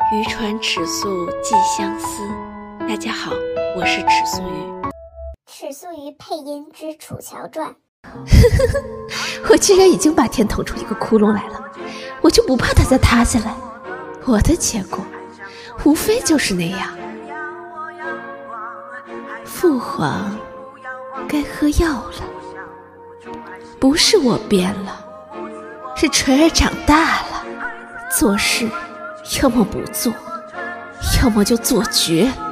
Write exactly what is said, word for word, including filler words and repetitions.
渔船尺素寄相思。大家好，我是尺素鱼。 尺素鱼配音之《楚乔传》。 我居然已经把天捅出一个窟窿来了，我就不怕它再塌下来。我的结果无非就是那样。父皇该喝药了，不是我变了，是锤儿长大了，做事要么不做，要么就做绝。